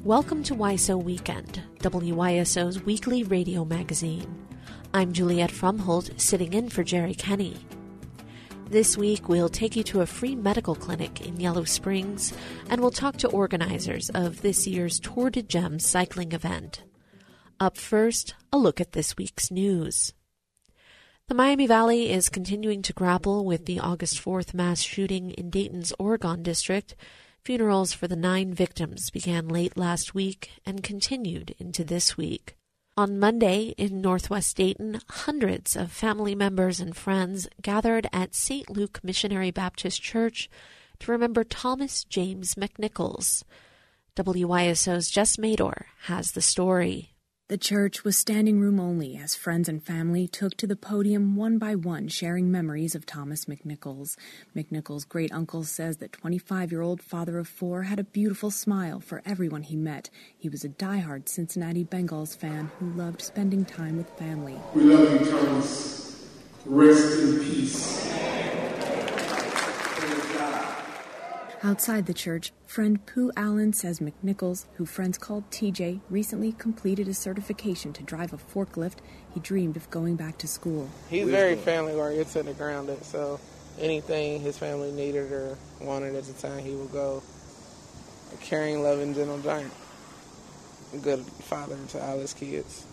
Welcome to WISO Weekend, WYSO's weekly radio magazine. I'm Juliette Frumholt, sitting in for Jerry Kenny. This week, we'll take you to a free medical clinic in Yellow Springs, and we'll talk to organizers of this year's Tour de Gems cycling event. Up first, a look at this week's news. The Miami Valley is continuing to grapple with the August 4th mass shooting in Dayton's Oregon district. Funerals for the 9 victims began late last week and continued into this week. On Monday in Northwest Dayton, hundreds of family members and friends gathered at St. Luke Missionary Baptist Church to remember Thomas James McNichols. WYSO's Jess Mador has the story. The church was standing room only as friends and family took to the podium one by one, sharing memories of Thomas McNichols. McNichols' great-uncle says that 25-year-old father of 4 had a beautiful smile for everyone he met. He was a diehard Cincinnati Bengals fan who loved spending time with family. We love you, Thomas. Rest in peace. Outside the church, friend Pooh Allen says McNichols, who friends called TJ, recently completed a certification to drive a forklift. He dreamed of going back to school. He's very family-oriented and grounded, so anything his family needed or wanted at the time, he would go. A caring, loving, gentle giant. A good father to all his kids.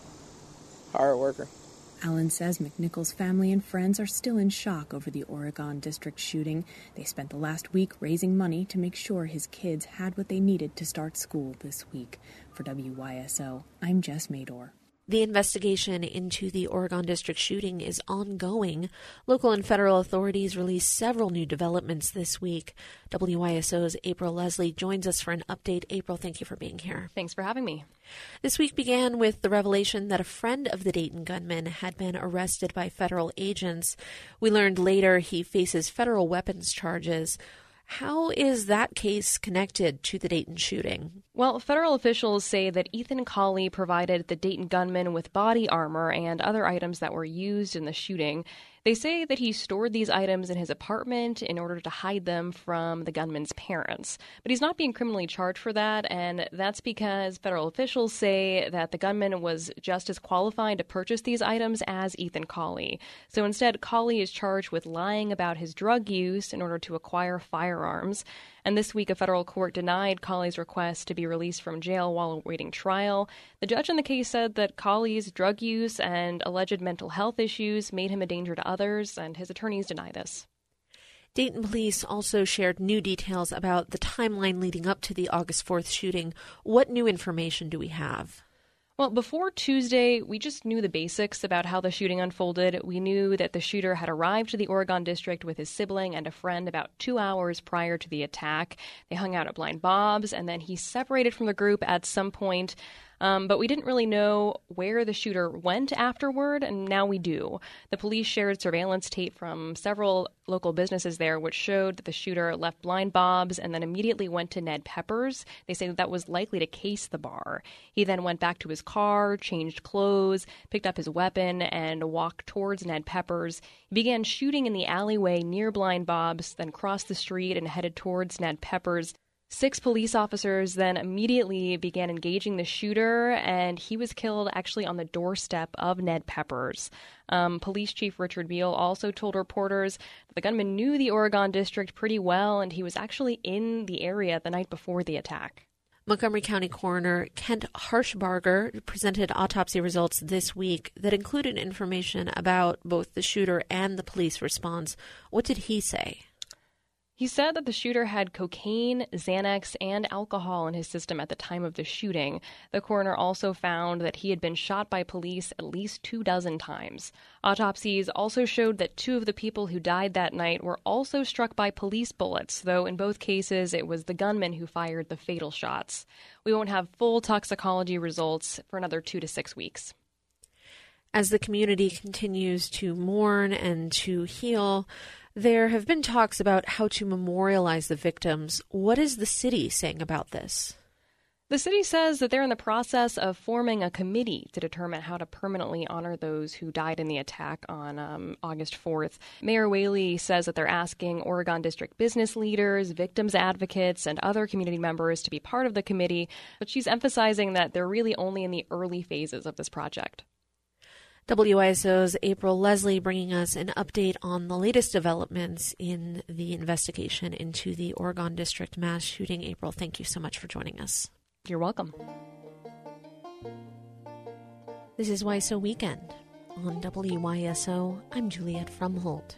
Hard worker. Allen says McNichols' family and friends are still in shock over the Oregon district shooting. They spent the last week raising money to make sure his kids had what they needed to start school this week. For WYSO, I'm Jess Mador. The investigation into the Oregon district shooting is ongoing. Local and federal authorities released several new developments this week. WYSO's April Leslie joins us for an update. April, thank you for being here. Thanks for having me. This week began with the revelation that a friend of the Dayton gunman had been arrested by federal agents. We learned later he faces federal weapons charges. How is that case connected to the Dayton shooting? Well, federal officials say that Ethan Cawley provided the Dayton gunman with body armor and other items that were used in the shooting. They say that he stored these items in his apartment in order to hide them from the gunman's parents. But he's not being criminally charged for that, and that's because federal officials say that the gunman was just as qualified to purchase these items as Ethan Cawley. So instead, Cawley is charged with lying about his drug use in order to acquire firearms. And this week, a federal court denied Cawley's request to be released from jail while awaiting trial. The judge in the case said that Cawley's drug use and alleged mental health issues made him a danger to others, and his attorneys deny this. Dayton police also shared new details about the timeline leading up to the August 4th shooting. What new information do we have? Well, before Tuesday, we just knew the basics about how the shooting unfolded. We knew that the shooter had arrived to the Oregon district with his sibling and a friend about 2 hours prior to the attack. They hung out at Blind Bob's, and then he separated from the group at some point. But we didn't really know where the shooter went afterward, and now we do. The police shared surveillance tape from several local businesses there, which showed that the shooter left Blind Bob's and then immediately went to Ned Pepper's. They say that was likely to case the bar. He then went back to his car, changed clothes, picked up his weapon, and walked towards Ned Pepper's. He began shooting in the alleyway near Blind Bob's, then crossed the street and headed towards Ned Pepper's. 6 police officers then immediately began engaging the shooter, and he was killed actually on the doorstep of Ned Pepper's. Police Chief Richard Beal also told reporters that the gunman knew the Oregon district pretty well, and he was actually in the area the night before the attack. Montgomery County Coroner Kent Harshbarger presented autopsy results this week that included information about both the shooter and the police response. What did he say? He said that the shooter had cocaine, Xanax, and alcohol in his system at the time of the shooting. The coroner also found that he had been shot by police at least 24 times. Autopsies also showed that 2 of the people who died that night were also struck by police bullets, though in both cases it was the gunman who fired the fatal shots. We won't have full toxicology results for another 2 to 6 weeks. As the community continues to mourn and to heal, there have been talks about how to memorialize the victims. What is the city saying about this? The city says that they're in the process of forming a committee to determine how to permanently honor those who died in the attack on August 4th. Mayor Whaley says that they're asking Oregon District business leaders, victims advocates, and other community members to be part of the committee, but she's emphasizing that they're really only in the early phases of this project. WISO's April Leslie bringing us an update on the latest developments in the investigation into the Oregon District mass shooting. April, thank you so much for joining us. You're welcome. This is WISO Weekend. On WYSO, I'm Juliet Frumholt.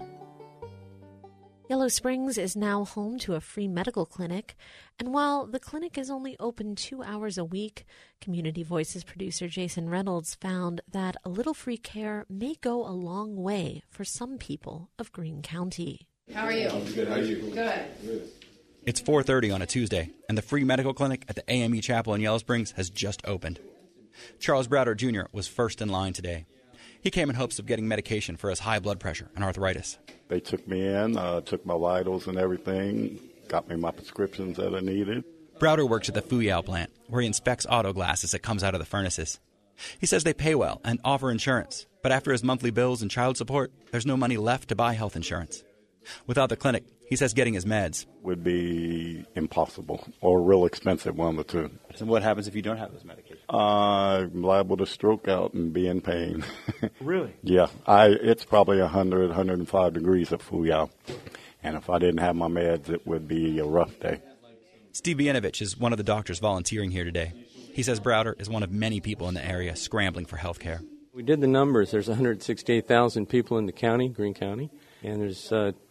Yellow Springs is now home to a free medical clinic, and while the clinic is only open 2 hours a week, Community Voices producer Jason Reynolds found that a little free care may go a long way for some people of Greene County. How are you? I'm good. How are you? Good. It's 4:30 on a Tuesday, and the free medical clinic at the AME Chapel in Yellow Springs has just opened. Charles Browder Jr. was first in line today. He came in hopes of getting medication for his high blood pressure and arthritis. They took me in, took my vitals and everything, got me my prescriptions that I needed. Browder works at the Fuyao plant, where he inspects auto glass as it comes out of the furnaces. He says they pay well and offer insurance, but after his monthly bills and child support, there's no money left to buy health insurance. Without the clinic, he says getting his meds Would be impossible or real expensive, one of the two. So what happens if you don't have those medications? I'm liable to stroke out and be in pain. Really? Yeah, it's probably 100, 105 degrees at Fuyao. And if I didn't have my meds, it would be a rough day. Steve Bienovich is one of the doctors volunteering here today. He says Browder is one of many people in the area scrambling for health care. We did the numbers. There's 168,000 people in the county, Greene County, and there's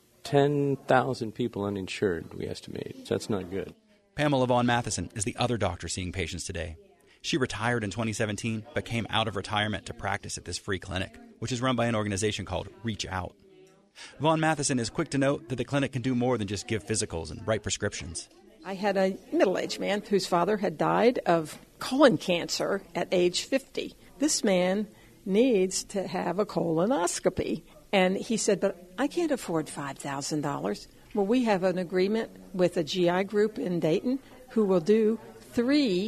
10,000 people uninsured, we estimate. So that's not good. Pamela Vaughn Matheson is the other doctor seeing patients today. She retired in 2017, but came out of retirement to practice at this free clinic, which is run by an organization called Reach Out. Vaughn Matheson is quick to note that the clinic can do more than just give physicals and write prescriptions. I had a middle-aged man whose father had died of colon cancer at age 50. This man needs to have a colonoscopy. And he said, but I can't afford $5,000. Well, we have an agreement with a GI group in Dayton who will do 3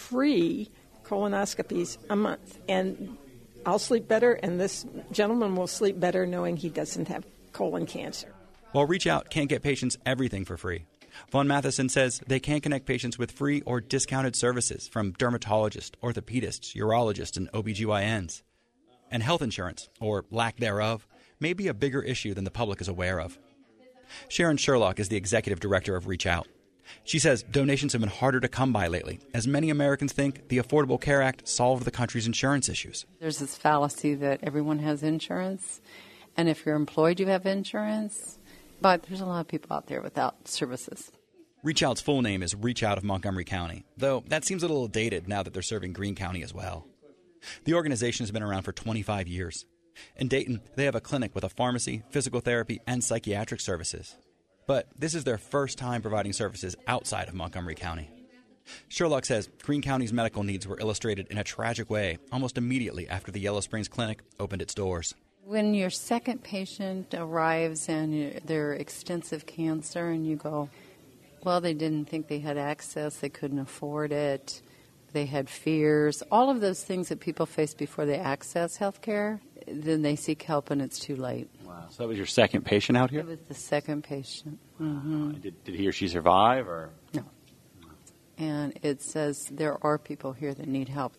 free colonoscopies a month. And I'll sleep better, and this gentleman will sleep better knowing he doesn't have colon cancer. While Reach Out can't get patients everything for free, Vaughn Matheson says they can connect patients with free or discounted services from dermatologists, orthopedists, urologists, and OBGYNs. And health insurance, or lack thereof, may be a bigger issue than the public is aware of. Sharon Sherlock is the executive director of Reach Out. She says donations have been harder to come by lately, as many Americans think the Affordable Care Act solved the country's insurance issues. There's this fallacy that everyone has insurance, and if you're employed, you have insurance. But there's a lot of people out there without services. Reach Out's full name is Reach Out of Montgomery County, though that seems a little dated now that they're serving Greene County as well. The organization has been around for 25 years. In Dayton, they have a clinic with a pharmacy, physical therapy, and psychiatric services. But this is their first time providing services outside of Montgomery County. Sherlock says Greene County's medical needs were illustrated in a tragic way almost immediately after the Yellow Springs Clinic opened its doors. When your second patient arrives and they're extensive cancer and you go, well, they didn't think they had access, they couldn't afford it, they had fears, all of those things that people face before they access health care, then they seek help and it's too late. Wow. So that was your second patient out here? It was the second patient. Mm-hmm. Did he or she survive? Or no. And it says there are people here that need help.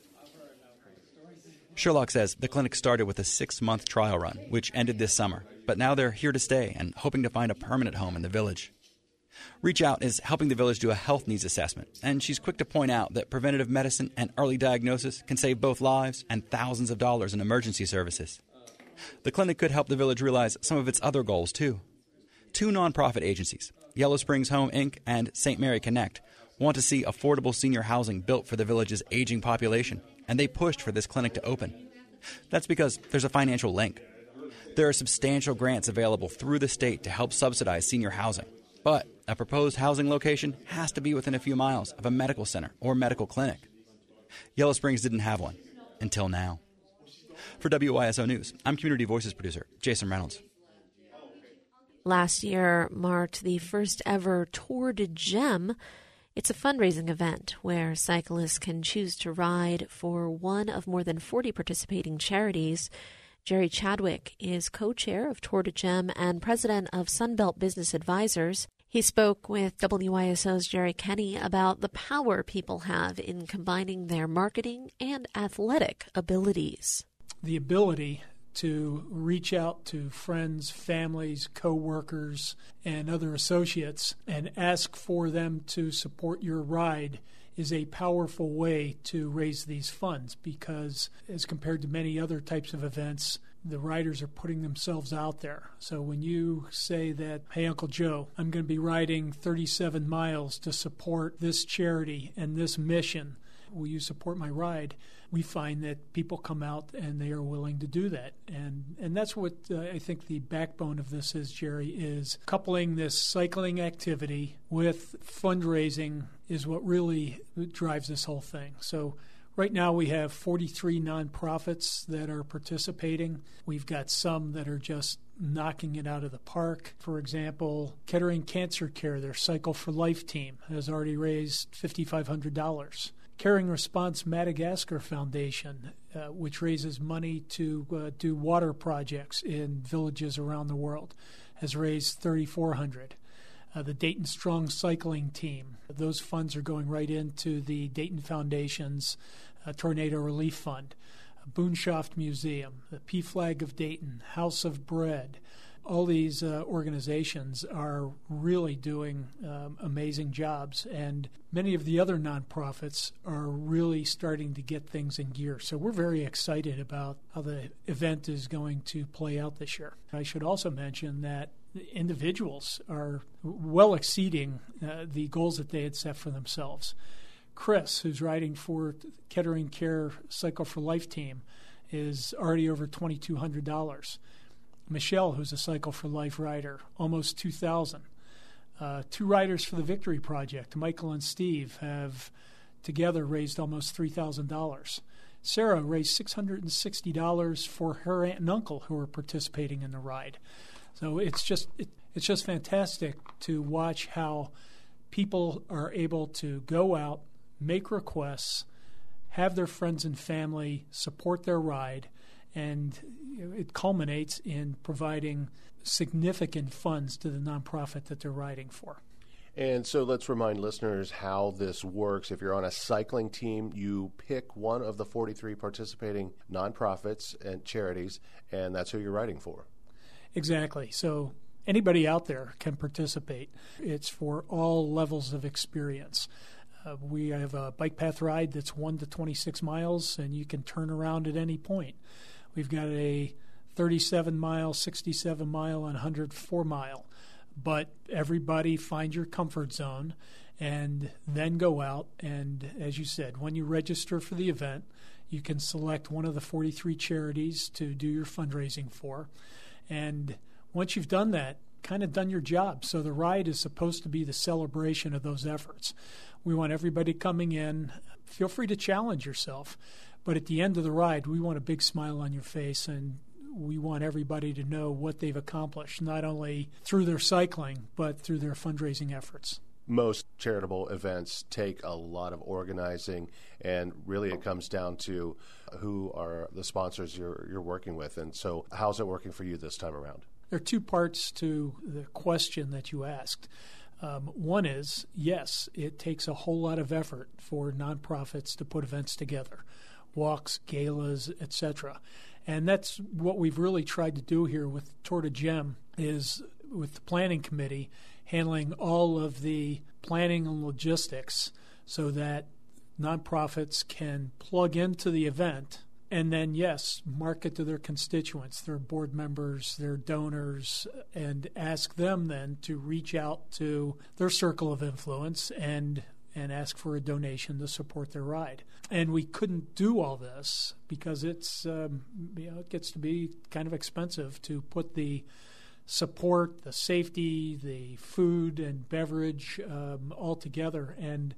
Sherlock says the clinic started with a 6-month trial run, which ended this summer. But now they're here to stay and hoping to find a permanent home in the village. Reach Out is helping the village do a health needs assessment, and she's quick to point out that preventative medicine and early diagnosis can save both lives and thousands of dollars in emergency services. The clinic could help the village realize some of its other goals, too. 2 nonprofit agencies, Yellow Springs Home, Inc. and St. Mary Connect, want to see affordable senior housing built for the village's aging population, and they pushed for this clinic to open. That's because there's a financial link. There are substantial grants available through the state to help subsidize senior housing, but a proposed housing location has to be within a few miles of a medical center or medical clinic. Yellow Springs didn't have one until now. For WYSO News, I'm Community Voices producer Jason Reynolds. Last year marked the first ever Tour de Gem It's a fundraising event where cyclists can choose to ride for one of more than 40 participating charities. Jerry Chadwick is co-chair of Tour de Gem and president of Sunbelt Business Advisors. He spoke with WISO's Jerry Kenny about the power people have in combining their marketing and athletic abilities. The ability to reach out to friends, families, co-workers, and other associates and ask for them to support your ride is a powerful way to raise these funds because as compared to many other types of events, the riders are putting themselves out there. So when you say that, hey, Uncle Joe, I'm going to be riding 37 miles to support this charity and this mission, will you support my ride? We find that people come out and they are willing to do that. And that's what I think the backbone of this is, Jerry, is coupling this cycling activity with fundraising is what really drives this whole thing. So right now we have 43 nonprofits that are participating. We've got some that are just knocking it out of the park. For example, Kettering Cancer Care, their Cycle for Life team, has already raised $5,500. Caring Response Madagascar Foundation, which raises money to do water projects in villages around the world, has raised $3,400. The Dayton Strong Cycling Team, those funds are going right into the Dayton Foundation's Tornado Relief Fund. Boonshoft Museum, the P-Flag of Dayton, House of Bread. All these organizations are really doing amazing jobs, and many of the other nonprofits are really starting to get things in gear. So we're very excited about how the event is going to play out this year. I should also mention that individuals are well exceeding the goals that they had set for themselves. Chris, who's riding for Kettering Care Cycle for Life team, is already over $2,200. Michelle, who's a Cycle for Life rider, almost $2,000. Two riders for the Victory Project, Michael and Steve, have together raised almost $3,000. Sarah raised $660 for her aunt and uncle who are participating in the ride. So it's just fantastic to watch how people are able to go out, make requests, have their friends and family support their ride, and it culminates in providing significant funds to the nonprofit that they're riding for. And so let's remind listeners how this works. If you're on a cycling team, you pick one of the 43 participating nonprofits and charities, and that's who you're riding for. Exactly. So anybody out there can participate. It's for all levels of experience. We have a bike path ride that's 1 to 26 miles, and you can turn around at any point. We've got a 37-mile, 67-mile, and 104-mile. But everybody find your comfort zone and then go out. And as you said, when you register for the event, you can select one of the 43 charities to do your fundraising for. And once you've done that, kind of done your job. So the ride is supposed to be the celebration of those efforts. We want everybody coming in. Feel free to challenge yourself. But at the end of the ride, we want a big smile on your face, and we want everybody to know what they've accomplished, not only through their cycling, but through their fundraising efforts. Most charitable events take a lot of organizing, and really it comes down to who are the sponsors you're working with. And so how's it working for you this time around? There are two parts to the question that you asked. One is, yes, it takes a whole lot of effort for nonprofits to put events together, walks, galas, etc. And that's what we've really tried to do here with Tour de Gem, is with the planning committee handling all of the planning and logistics so that nonprofits can plug into the event and then, yes, market to their constituents, their board members, their donors, and ask them then to reach out to their circle of influence and ask for a donation to support their ride. And we couldn't do all this because it's it gets to be kind of expensive to put the support, the safety, the food and beverage all together. And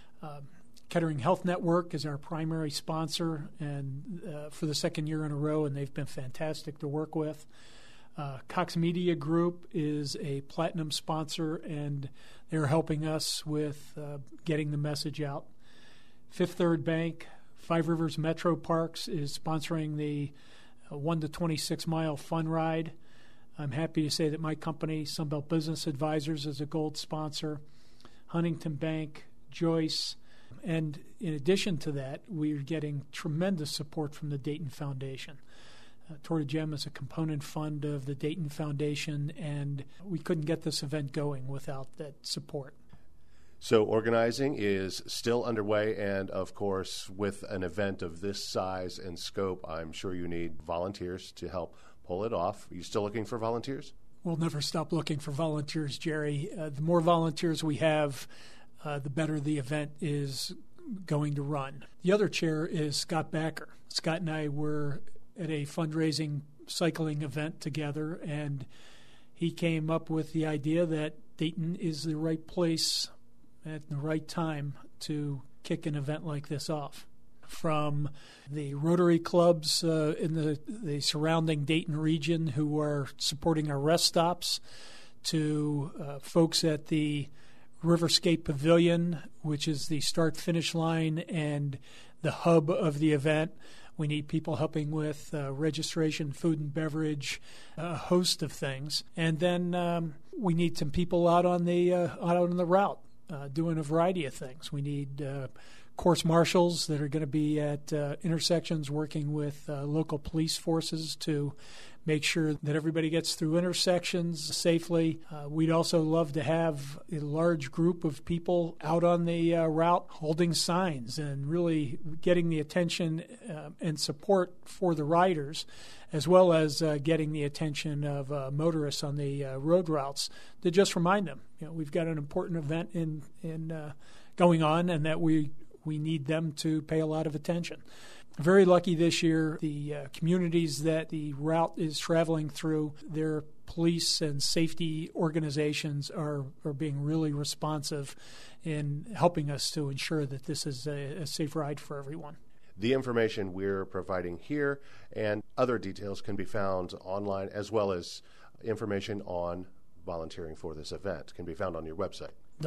Kettering Health Network is our primary sponsor, and for the second year in a row, and they've been fantastic to work with. Cox Media Group is a platinum sponsor, and they're helping us with getting the message out. Fifth Third Bank, Five Rivers Metro Parks is sponsoring the 1 to 26 mile fun ride. I'm happy to say that my company, Sunbelt Business Advisors, is a gold sponsor. Huntington Bank, Joyce, and in addition to that, we're getting tremendous support from the Dayton Foundation. Tour de Gem is a component fund of the Dayton Foundation, and we couldn't get this event going without that support. So organizing is still underway, and of course, with an event of this size and scope, I'm sure you need volunteers to help pull it off. Are you still looking for volunteers? We'll never stop looking for volunteers, Jerry. The more volunteers we have, the better the event is going to run. The other chair is Scott Backer. Scott and I were at a fundraising cycling event together, and he came up with the idea that Dayton is the right place at the right time to kick an event like this off. From the Rotary clubs in the surrounding Dayton region who are supporting our rest stops, to folks at the Riverscape Pavilion, which is the start-finish line and the hub of the event. We need people helping with registration, food and beverage, a host of things. And then we need some people out on the route doing a variety of things. We need course marshals that are going to be at intersections working with local police forces to make sure that everybody gets through intersections safely. We'd also love to have a large group of people out on the route holding signs and really getting the attention and support for the riders, as well as getting the attention of motorists on the road routes to just remind them, we've got an important event in going on, and that we need them to pay a lot of attention. Very lucky this year, the communities that the route is traveling through, their police and safety organizations are being really responsive in helping us to ensure that this is a safe ride for everyone. The information we're providing here and other details can be found online, as well as information on volunteering for this event can be found on your website.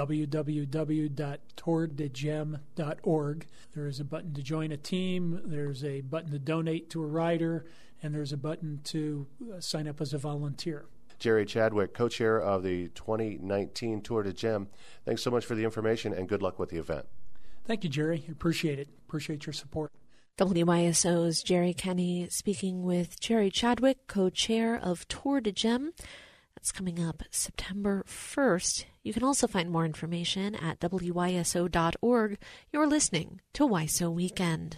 www.tourdegem.org. There is a button to join a team, there's a button to donate to a rider, and there's a button to sign up as a volunteer. Jerry Chadwick, co-chair of the 2019 Tour de Gem, thanks so much for the information and good luck with the event. Thank you, Jerry. Appreciate it. Appreciate your support. WYSO's Jerry Kenny speaking with Jerry Chadwick, co-chair of Tour de Gem. That's coming up September 1st. You can also find more information at WYSO.org. You're listening to WYSO Weekend.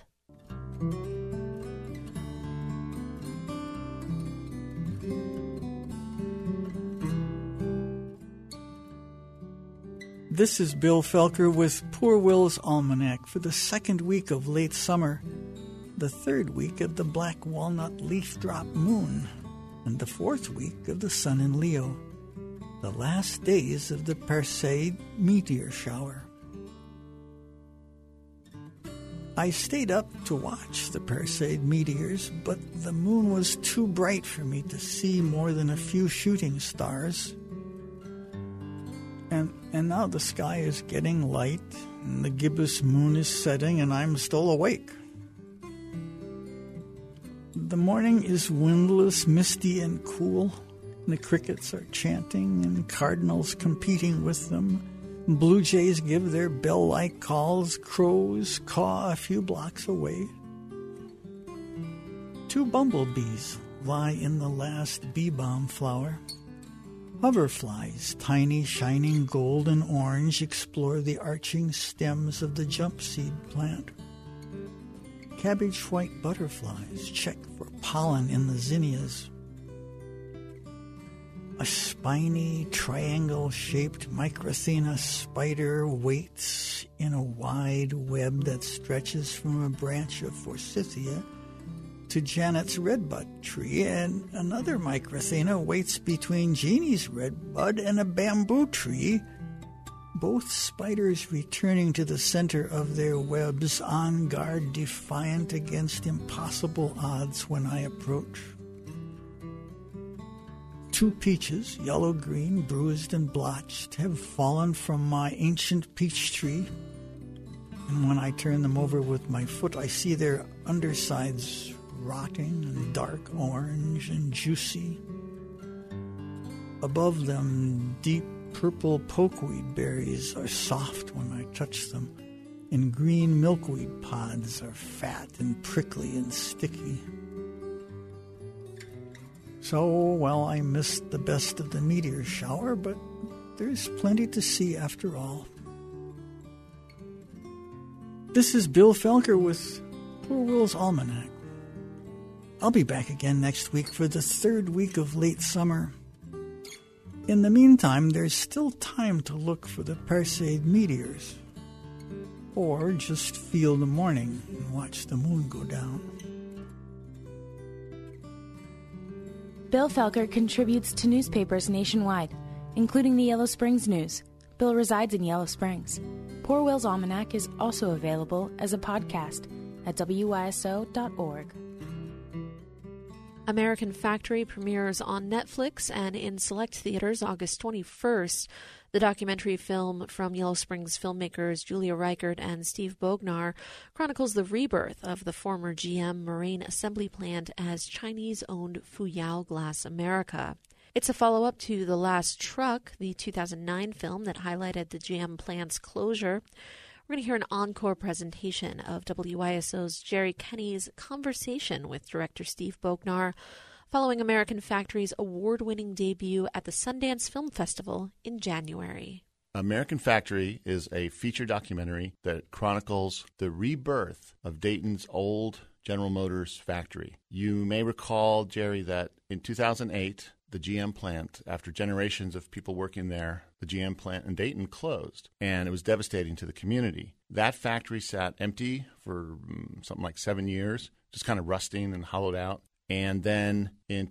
This is Bill Felker with Poor Will's Almanac for the second week of late summer, the third week of the black walnut leaf drop moon, and the fourth week of the sun in Leo, the last days of the Perseid meteor shower. I stayed up to watch the Perseid meteors, but the moon was too bright for me to see more than a few shooting stars. And now the sky is getting light, and the gibbous moon is setting, and I'm still awake. The morning is windless, misty, and cool. The crickets are chanting, and cardinals competing with them. Blue jays give their bell-like calls. Crows caw a few blocks away. 2 bumblebees lie in the last bee-balm flower. Hoverflies, tiny, shining gold and orange, explore the arching stems of the jump seed plant. Cabbage-white butterflies check for pollen in the zinnias. A spiny, triangle-shaped Microthena spider waits in a wide web that stretches from a branch of Forsythia to Janet's redbud tree, and another Microthena waits between Jeannie's redbud and a bamboo tree, both spiders returning to the center of their webs, on guard, defiant against impossible odds when I approach. 2 peaches, yellow-green, bruised and blotched, have fallen from my ancient peach tree. And when I turn them over with my foot, I see their undersides rotting and dark orange and juicy. Above them, deep purple pokeweed berries are soft when I touch them, and green milkweed pods are fat and prickly and sticky. So, well, I missed the best of the meteor shower, but there's plenty to see after all. This is Bill Felker with Poor Will's Almanac. I'll be back again next week for the 3rd week of late summer. In the meantime, there's still time to look for the Perseid meteors. Or just feel the morning and watch the moon go down. Bill Felker contributes to newspapers nationwide, including the Yellow Springs News. Bill resides in Yellow Springs. Poor Will's Almanac is also available as a podcast at WYSO.org. American Factory premieres on Netflix and in select theaters August 21st. The documentary film from Yellow Springs filmmakers Julia Reichert and Steve Bognar chronicles the rebirth of the former GM Moraine assembly plant as Chinese-owned Fuyao Glass America. It's a follow-up to The Last Truck, the 2009 film that highlighted the GM plant's closure. We're going to hear an encore presentation of WYSO's Jerry Kenny's conversation with director Steve Bognar following American Factory's award-winning debut at the Sundance Film Festival in January. American Factory is a feature documentary that chronicles the rebirth of Dayton's old General Motors factory. You may recall, Jerry, that in 2008, the GM plant, after generations of people working there, the GM plant in Dayton closed, and it was devastating to the community. That factory sat empty for something like 7 years, just kind of rusting and hollowed out. And then in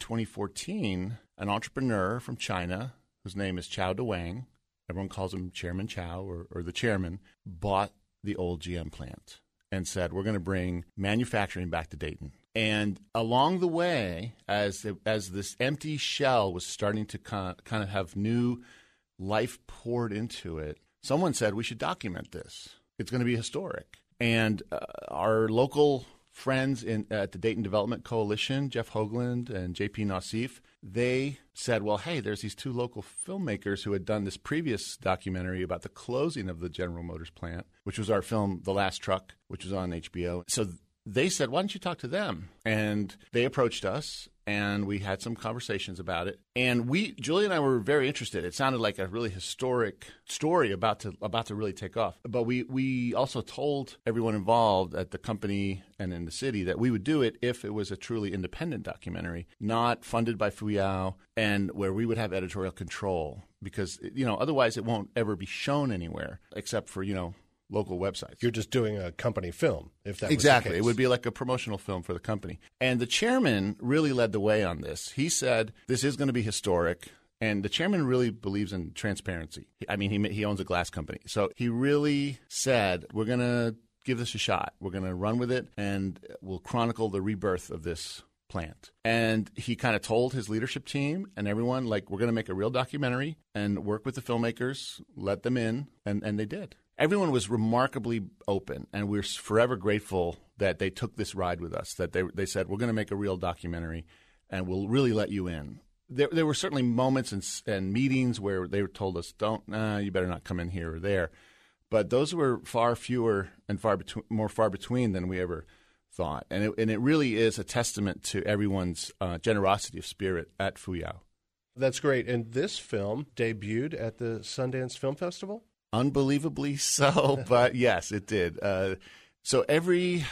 2014, an entrepreneur from China, whose name is Chao DeWang, everyone calls him Chairman Chao or the chairman, bought the old GM plant and said, we're going to bring manufacturing back to Dayton. And along the way, as this empty shell was starting to kind of have new life poured into it, someone said we should document this. It's going to be historic. And our local friends at the Dayton Development Coalition, Jeff Hoagland and J.P. Nassif, they said, well, hey, there's these 2 local filmmakers who had done this previous documentary about the closing of the General Motors plant, which was our film The Last Truck, which was on HBO. So they said, why don't you talk to them? And they approached us, and we had some conversations about it. And Julie and I were very interested. It sounded like a really historic story about to really take off. But we also told everyone involved at the company and in the city that we would do it if it was a truly independent documentary, not funded by Fuyao, and where we would have editorial control. Because, otherwise it won't ever be shown anywhere except for, local websites. You're just doing a company film, if that exactly. was the case. It would be like a promotional film for the company. And the chairman really led the way on this. He said, this is going to be historic. And the chairman really believes in transparency. I mean, he owns a glass company. So he really said, we're going to give this a shot. We're going to run with it, and we'll chronicle the rebirth of this plant. And he kind of told his leadership team and everyone, we're going to make a real documentary and work with the filmmakers, let them in, and they did. Everyone was remarkably open, and we're forever grateful that they took this ride with us, that they said, we're going to make a real documentary, and we'll really let you in. There were certainly moments and meetings where they told us, you better not come in here or there. But those were far fewer and far between than we ever thought. And it really is a testament to everyone's generosity of spirit at Fuyao. That's great. And this film debuted at the Sundance Film Festival? Unbelievably so, but yes, it did. So every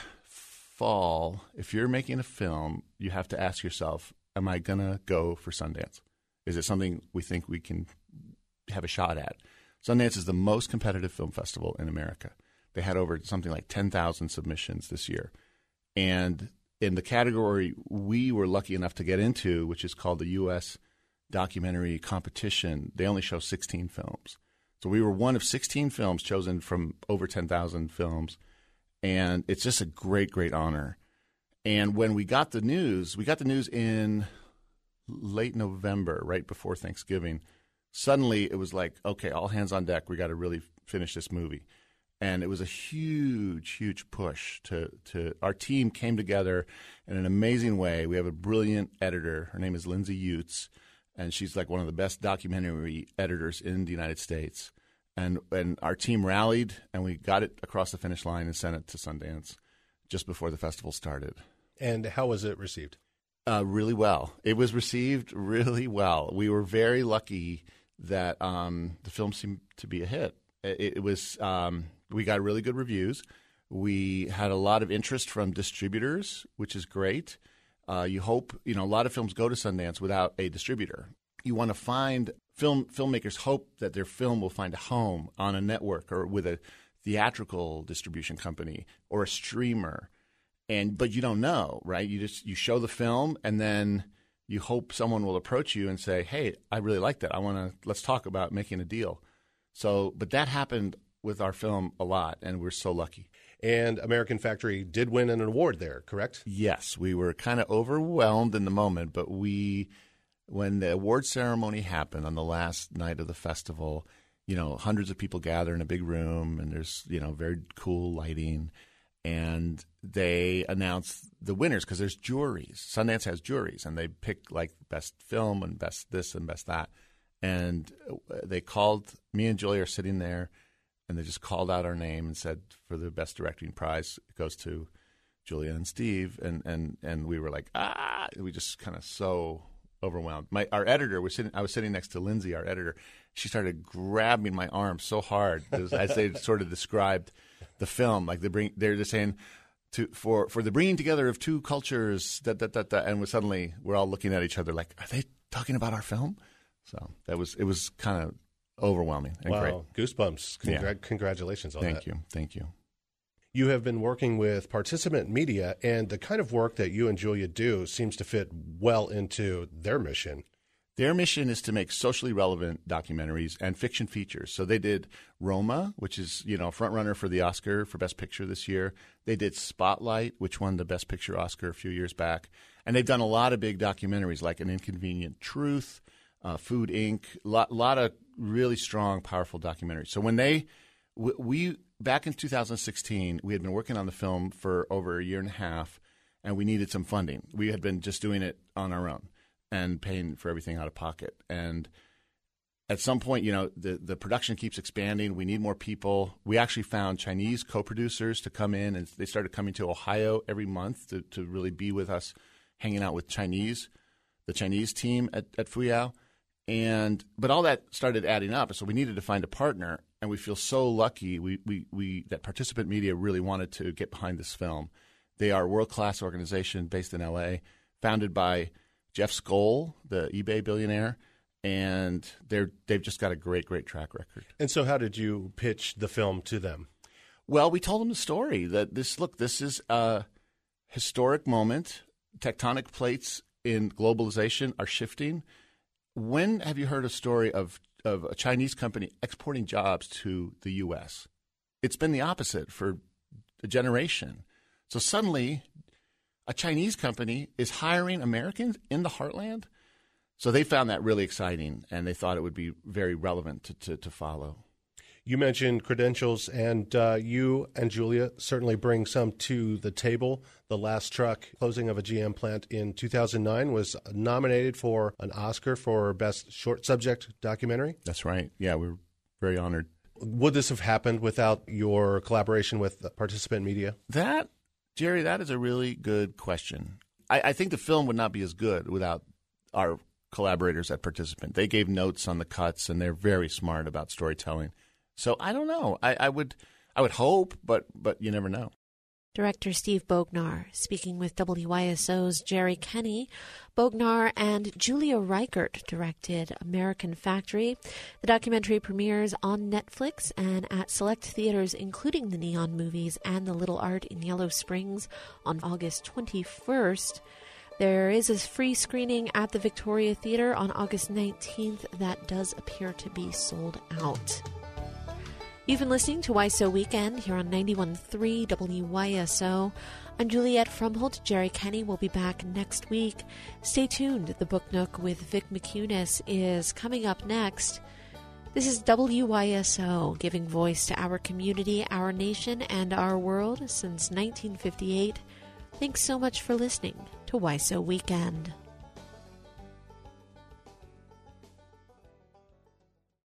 fall, if you're making a film, you have to ask yourself, am I going to go for Sundance? Is it something we think we can have a shot at? Sundance is the most competitive film festival in America. They had over something like 10,000 submissions this year. And in the category we were lucky enough to get into, which is called the U.S. Documentary Competition, they only show 16 films. So we were one of 16 films chosen from over 10,000 films, and it's just a great, great honor. And when we got the news in late November, right before Thanksgiving, suddenly it was like, okay, all hands on deck. We got to really finish this movie. And it was a huge, huge push to our team came together in an amazing way. We have a brilliant editor. Her name is Lindsay Utes, and she's like one of the best documentary editors in the United States. And our team rallied, and we got it across the finish line and sent it to Sundance just before the festival started. And how was it received? Really well. It was received really well. We were very lucky that the film seemed to be a hit. It was we got really good reviews. We had a lot of interest from distributors, which is great. You hope, a lot of films go to Sundance without a distributor. You want to find filmmakers hope that their film will find a home on a network or with a theatrical distribution company or a streamer. But you don't know, right? You show the film and then you hope someone will approach you and say, "Hey, I really like that. Let's talk about making a deal." But that happened with our film a lot, and we're so lucky. And American Factory did win an award there, correct? Yes, we were kind of overwhelmed in the moment, but when the award ceremony happened on the last night of the festival, hundreds of people gather in a big room, and there's, very cool lighting, and they announce the winners because there's juries. Sundance has juries, and they pick like best film and best this and best that. And they called, me and Julia are sitting there, and they just called out our name and said, for the best directing prize, it goes to Julia and Steve. And we were like, we just kind of so overwhelmed. Our editor I was sitting next to Lindsay, our editor. She started grabbing my arm so hard as they sort of described the film. Like they're just saying, for the bringing together of two cultures, and suddenly we're all looking at each other like, are they talking about our film? So it was kind of overwhelming and great. Goosebumps. Congratulations on that. Thank you. You have been working with Participant Media, and the kind of work that you and Julia do seems to fit well into their mission. Their mission is to make socially relevant documentaries and fiction features. So they did Roma, which is, a front runner for the Oscar for Best Picture this year. They did Spotlight, which won the Best Picture Oscar a few years back. And they've done a lot of big documentaries like An Inconvenient Truth, Food Inc., a lot of really strong, powerful documentaries. So when we back in 2016, we had been working on the film for over a year and a half, and we needed some funding. We had been just doing it on our own and paying for everything out of pocket. And at some point, the production keeps expanding. We need more people. We actually found Chinese co-producers to come in, and they started coming to Ohio every month to really be with us, hanging out with the Chinese team at Fuyao. But all that started adding up, so we needed to find a partner, and we feel so lucky that Participant Media really wanted to get behind this film. They are a world-class organization based in L.A., founded by Jeff Skoll, the eBay billionaire, and they've just got a great, great track record. And so how did you pitch the film to them? Well, we told them the story that this is a historic moment. Tectonic plates in globalization are shifting. When have you heard a story of a Chinese company exporting jobs to the U.S.? It's been the opposite for a generation. So suddenly, a Chinese company is hiring Americans in the heartland. So they found that really exciting, and they thought it would be very relevant to follow. You mentioned credentials, and you and Julia certainly bring some to the table. The Last Truck, closing of a GM plant in 2009, was nominated for an Oscar for Best Short Subject Documentary. That's right. Yeah, we're very honored. Would this have happened without your collaboration with Participant Media? Jerry, that is a really good question. I think the film would not be as good without our collaborators at Participant. They gave notes on the cuts, and they're very smart about storytelling. So I don't know. I would hope, but you never know. Director Steve Bognar speaking with WYSO's Jerry Kenny. Bognar and Julia Reichert directed American Factory. The documentary premieres on Netflix and at select theaters, including the Neon Movies and the Little Art in Yellow Springs on August 21st. There is a free screening at the Victoria Theater on August 19th that does appear to be sold out. You've been listening to Why So Weekend here on 91.3 WYSO. I'm Juliette Frumholt. Jerry Kenny will be back next week. Stay tuned. The Book Nook with Vic McCunis is coming up next. This is WYSO, giving voice to our community, our nation, and our world since 1958. Thanks so much for listening to Why So Weekend.